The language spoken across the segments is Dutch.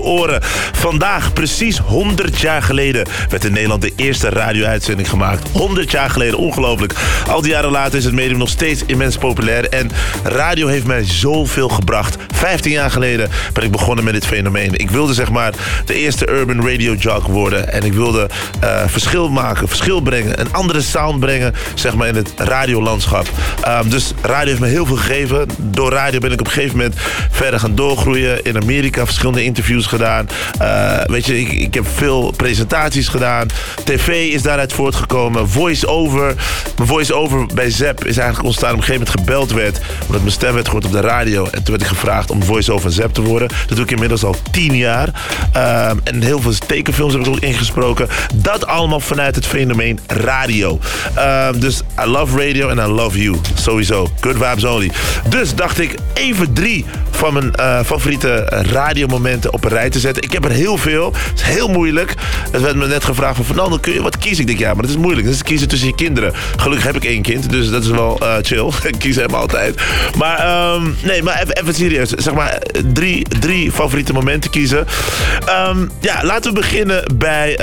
oren. Vandaag, precies 100 jaar geleden, werd in Nederland de eerste radio-uitzending gemaakt. 100 jaar geleden, ongelooflijk. Al die jaren later is het medium nog steeds immens populair. En radio heeft mij zoveel gebracht. 15 jaar geleden ben ik begonnen met dit fenomeen. Ik wilde zeg maar de eerste urban radio jock worden. En ik wilde verschil maken, verschil brengen. Een andere sound brengen, zeg maar, in het radiolandschap. Dus radio heeft me heel veel gegeven. Door radio ben ik op een gegeven moment verder gaan doorgroeien. In Amerika verschillende interviews gedaan. Weet je, ik heb veel presentaties gedaan. TV is daaruit voortgekomen. Voice-over. Mijn voice-over bij Zep is eigenlijk ontstaan op een gegeven moment gebeld werd. Omdat mijn stem werd gehoord op de radio. En toen werd ik gevraagd om voice-over van Zep te worden. Dat doe ik inmiddels al 10 jaar. En heel veel tekenfilms heb ik ook ingesproken. Dat allemaal vanuit het fenomeen radio. Dus I love radio and I love you. Sowieso. Good vibes only. Dus dacht ik even 3 van mijn favoriete radiomomenten op een rij te zetten. Ik heb er heel veel. Het is heel moeilijk. Het werd me net gevraagd van Fernando, kun je wat kiezen? Ik denk ja, maar dat is moeilijk. Dat is kiezen tussen je kinderen. Gelukkig heb ik 1 kind, dus dat is wel chill. Ik kies hem altijd. Maar nee, maar even serieus. Zeg maar 3 favoriete momenten kiezen. Ja, laten we beginnen bij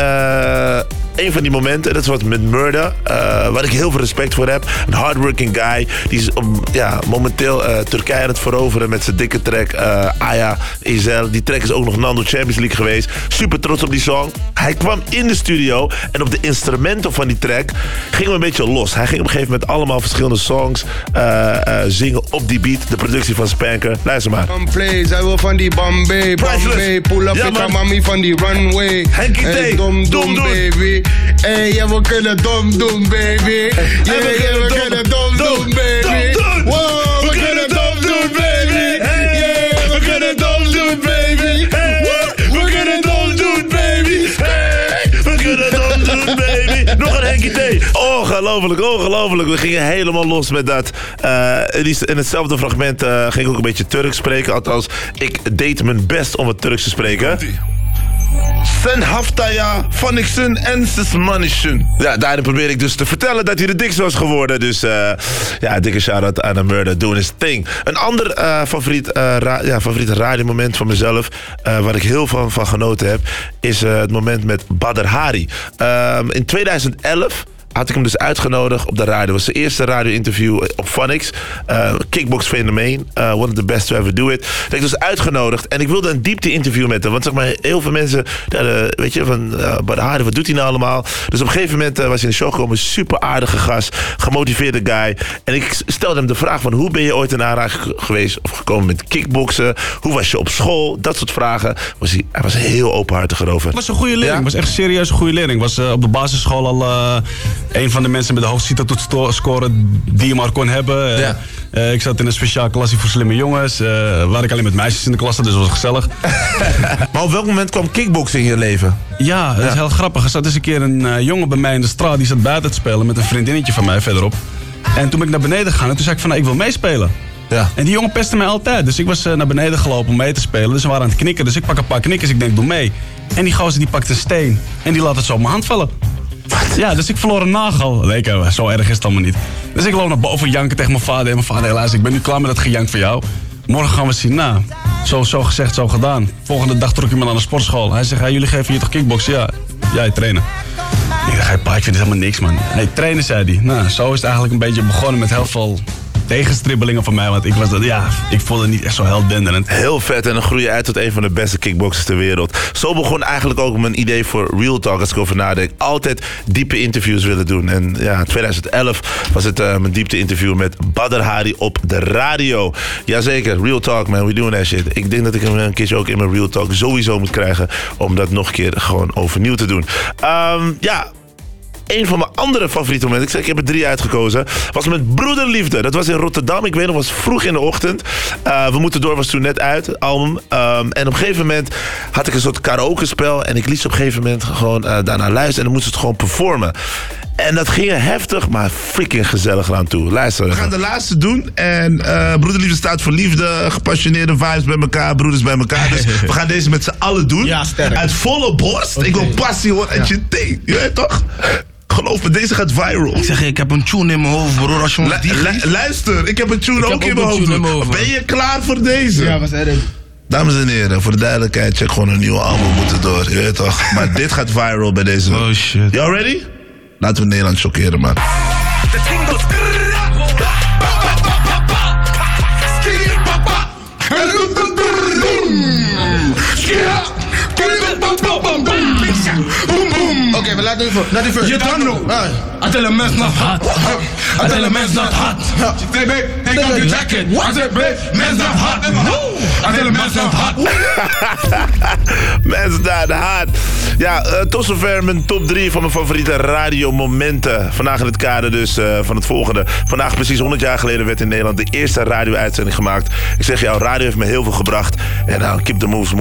een van die momenten. Dat is wat met Murda. Waar ik heel veel respect voor heb. Een hardworking guy. Die is momenteel Turkije aan het veroveren met zijn dikke track Aya Ezel. Die track is ook nog Nando Champions League geweest. Super trots op die song. Hij kwam in de studio en op de instrumenten van die track gingen we een beetje los. Hij ging op een gegeven moment allemaal verschillende songs zingen op die beat. De productie van Spanker. Luister maar. Play, zij wil van die Bombay. Pull up met haar mami van die runway. Henkie T. Dom baby. Hey, ja, we kunnen dom doen, baby. We kunnen dom doen, baby. Wow, we kunnen dom doen, baby. Yeah, we kunnen dom doen, baby. We kunnen dom doen, baby. We kunnen dom doen, baby. Nog een Henkie T. Ongelooflijk, ongelooflijk. We gingen helemaal los met dat. In hetzelfde fragment ging ik ook een beetje Turks spreken. Althans, ik deed mijn best om het Turks te spreken. Sen haftaya van ik sun en ses manischen. Ja, daarin probeer ik dus te vertellen dat hij de dikste was geworden. Dus ja, dikke shout-out aan de Murda, doing his thing. Een ander favoriet radiomoment van mezelf, waar ik heel van genoten heb, is het moment met Badr Hari. In 2011 had ik hem dus uitgenodigd op de radio. Dat was zijn eerste radio-interview op Phonics. Kickbox fenomeen. One of the best to ever do it. Dat ik dus uitgenodigd. En ik wilde een diepte-interview met hem. Want zeg maar, heel veel mensen, weet je, van Badr Hari, wat doet hij nou allemaal? Dus op een gegeven moment was hij in de show gekomen. Super aardige gast. Gemotiveerde guy. En ik stelde hem de vraag van, hoe ben je ooit in aanraking geweest of gekomen met kickboksen? Hoe was je op school? Dat soort vragen. Hij was heel openhartig erover. Het was een goede leerling. Het was echt een serieuze goede leerling. Was op de basisschool al een van de mensen met de hoogste CITO-toetsscore die je maar kon hebben. Ik zat in een speciaal klasje voor slimme jongens. Waar ik alleen met meisjes in de klas zat, dus dat was gezellig. Maar op welk moment kwam kickboksen in je leven? Ja, dat is heel grappig. Er zat eens een keer een jongen bij mij in de straat. Die zat buiten te spelen met een vriendinnetje van mij verderop. En toen ben ik naar beneden gegaan en toen zei ik van, nou, ik wil meespelen. Ja. En die jongen pestte mij altijd. Dus ik was naar beneden gelopen om mee te spelen. Dus we waren aan het knikken. Dus ik pak een paar knikkers. Ik denk, doe mee. En die gozer die pakt een steen. En die laat het zo op mijn hand vallen. Wat? Ja, dus ik verloor een nagel. Nee, zo erg is het allemaal niet. Dus ik loop naar boven janken tegen mijn vader. En mijn vader, helaas, ik ben nu klaar met dat gejank van jou. Morgen gaan we zien. Nou, zo gezegd, zo gedaan. Volgende dag trok ik me naar de sportschool. Hij zegt, jullie geven je toch kickboksen? Ja, jij trainen. Ik dacht, pa, ik vind het helemaal niks, man. Nee, trainen, zei hij. Nou, zo is het eigenlijk een beetje begonnen met heel veel tegenstribbelingen van mij. Want ik voelde niet echt zo heldenderend. Heel vet en dan groei je uit tot een van de beste kickboxers ter wereld. Zo begon eigenlijk ook mijn idee voor Real Talk, als ik over nadenk. Altijd diepe interviews willen doen. En ja, in 2011 was het mijn diepte interview met Badr Hari op de radio. Jazeker, Real Talk, man, we doing that shit. Ik denk dat ik hem een keertje ook in mijn Real Talk sowieso moet krijgen om dat nog een keer gewoon overnieuw te doen. Een van mijn andere favoriete momenten, ik heb er 3 uitgekozen, was met Broederliefde. Dat was in Rotterdam, ik weet nog, was vroeg in de ochtend. We moeten door was toen net uit, het album. En op een gegeven moment had ik een soort karaoke-spel en ik liet ze op een gegeven moment gewoon daarna luisteren en dan moesten ze het gewoon performen. En dat ging heftig, maar freaking gezellig aan toe. Luister. We gaan de laatste doen. En Broederliefde staat voor liefde, gepassioneerde vibes bij elkaar, broeders bij elkaar. Dus we gaan deze met z'n allen doen. Ja, sterk. Uit volle borst. Okay. Ik wil passie horen uit je thee. Je weet toch? Geloof me, deze gaat viral. Ik zeg, ik heb een tune in mijn hoofd, broer. Als je luister, ik heb een tune ook in mijn hoofd. Ben je klaar voor deze? Ja, wat erg. Dames en heren, voor de duidelijkheid, check gewoon een nieuwe album moeten door. Je weet toch? Maar dit gaat viral bij deze. Oh shit. Y'all ready? Laten we Nederland chockeren, man. Oké, we laten even. Laat even. Je dan nog. I tell a man's not hot. I tell a man's not hot. She say, babe, take off your jacket. I said, babe, man's not hot. I tell a man's not hot. Man's not hot. Ja, tot zover mijn top 3 van mijn favoriete radiomomenten. Vandaag in het kader dus van het volgende. Vandaag precies 100 jaar geleden werd in Nederland de eerste radio-uitzending gemaakt. Ik zeg jou, radio heeft me heel veel gebracht. En nou, keep the moves